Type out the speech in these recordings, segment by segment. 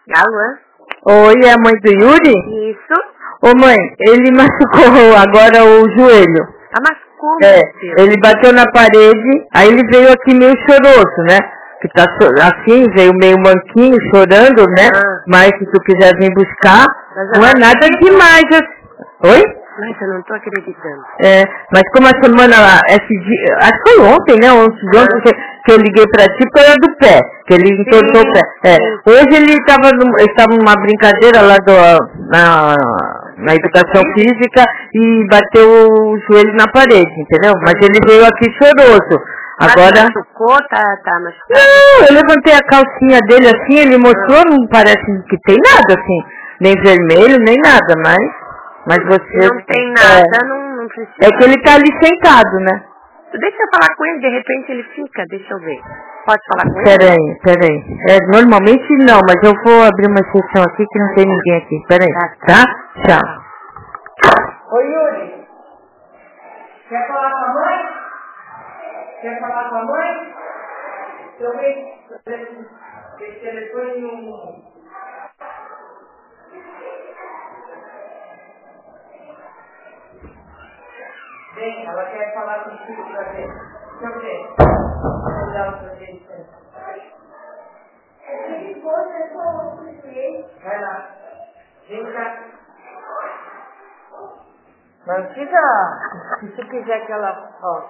Alô? Oi, é a mãe do Yuri? Isso. Ô mãe, ele machucou agora o joelho. Machucou, ele bateu na parede, aí ele veio aqui meio choroso, né? Que tá assim, veio meio manquinho, chorando, né? Mas se tu quiser vir buscar, não é nada demais. Oi? Mas eu não tô acreditando. Mas como a semana lá, acho que foi ontem, né? Ontem que eu liguei pra ti, porque era do pé, que ele entortou o pé. Hoje ele estava numa brincadeira lá na educação física e bateu o joelho na parede, entendeu? Mas ele veio aqui choroso. Agora... machucou, tá machucado? Não, eu levantei a calcinha dele assim, ele mostrou, não parece que tem nada assim, nem vermelho, nem nada, mas você... Não tem nada, não precisa. É que ele tá ali sentado, né? Deixa eu falar com ele, de repente ele fica, deixa eu ver. Pode falar com ele? Peraí. Normalmente não, mas eu vou abrir uma exceção aqui que não tem ninguém aqui. Peraí, tá? Tchau. Oi, Yuri. Quer falar com a mãe? Quer falar com a mãe? Deixa eu ver esse telefone. Vem, ela quer falar contigo pra ver. Deixa eu ver. Vou dar o seu jeito. Vai lá. Vem cá. Não precisa. Se tu quiser que ela...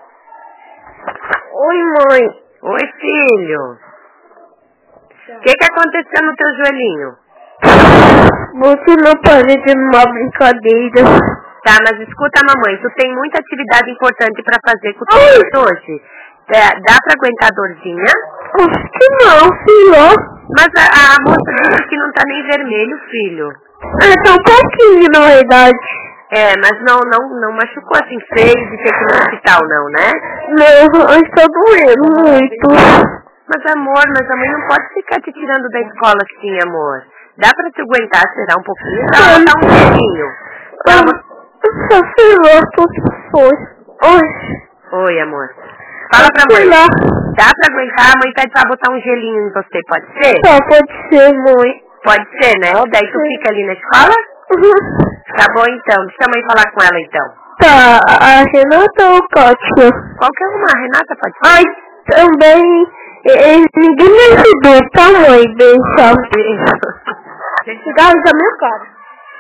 Oi, mãe. Oi, filho. O que aconteceu no teu joelhinho? Você não parece numa brincadeira. Tá, mas escuta a mamãe, tu tem muita atividade importante pra fazer com o teu hoje. Dá pra aguentar a dorzinha? Acho que não, filho. Mas a moça disse que não tá nem vermelho, filho. Tá um pouquinho, na verdade. Mas não machucou assim feio de ter que ir no hospital, não, né? Não, está doendo muito. Mas amor, a mãe não pode ficar te tirando da escola assim, amor. Dá pra te aguentar, será um pouquinho? Dá um pouquinho. Só sei lá, tudo foi. Oi, amor. Fala pra mãe. Dá pra aguentar? A mãe pede pra botar um gelinho em você, pode ser? Tá, pode ser, mãe. Pode ser, né? Daí tu fica ali na escola? Tá bom, então. Deixa a mãe falar com ela, então. Tá, a Renata ou a Kátia? Qualquer uma. A Renata pode ser. Ai, também... ninguém me ajudou, tá, mãe? Deixa. Cigarro da minha cara.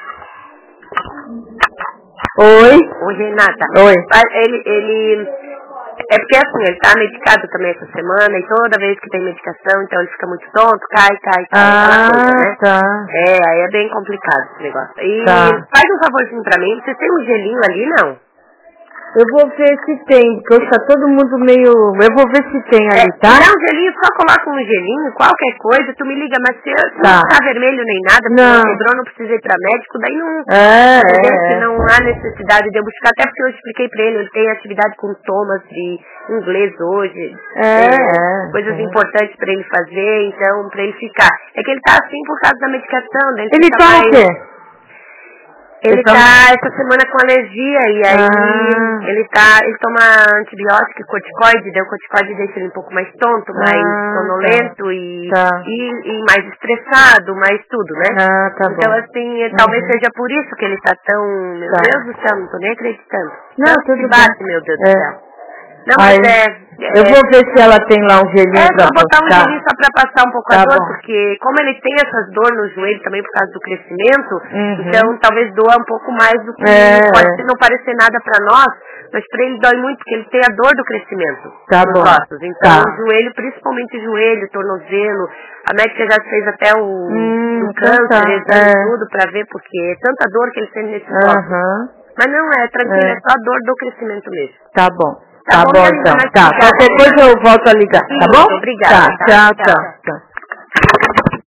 Oi, Renata. Oi. Ele... É porque assim, ele tá medicado também essa semana e toda vez que tem medicação, então ele fica muito tonto, cai, aquela coisa, né? Tá. Aí é bem complicado esse negócio. E Tá. faz um favorzinho pra mim, você tem um gelinho ali, não? Eu vou ver se tem, porque hoje tá todo mundo meio... Eu vou ver se tem ali, tá? Dá um gelinho, só coloca um gelinho, qualquer coisa, tu me liga, mas se não tá vermelho nem nada, porque não quebrou, não precisa ir pra médico, daí não... não há necessidade de eu buscar, até porque eu expliquei pra ele tem atividade com Thomas de inglês hoje, coisas importantes pra ele fazer, então, pra ele ficar. É que ele tá assim por causa da medicação, daí ele tá o quê? Ele tá essa semana com alergia e aí ele toma antibiótico e corticoide, daí o corticoide deixa ele um pouco mais tonto, mais sonolento e mais estressado, mais tudo, né? Então assim, talvez seja por isso que ele tá tão, meu Deus do céu, não tô nem acreditando. Não, tudo bate, meu Deus do céu. Não, mas eu vou ver se ela tem lá um gelinho pra vou botar um gelinho só pra passar um pouco a dor, porque como ele tem essas dores no joelho também por causa do crescimento, então talvez doa um pouco mais do que pode não parecer nada pra nós, mas pra ele dói muito, porque ele tem a dor do crescimento nos ossos. Então o joelho, principalmente o joelho, tornozelo, a médica já fez até o câncer, tudo pra ver, porque é tanta dor que ele tem nesses ossos. Mas não é, tranquilo, é só a dor do crescimento mesmo. Tá bom. Tá bom, então. Qualquer coisa eu volto a ligar, tá bom? Obrigada. Tchau.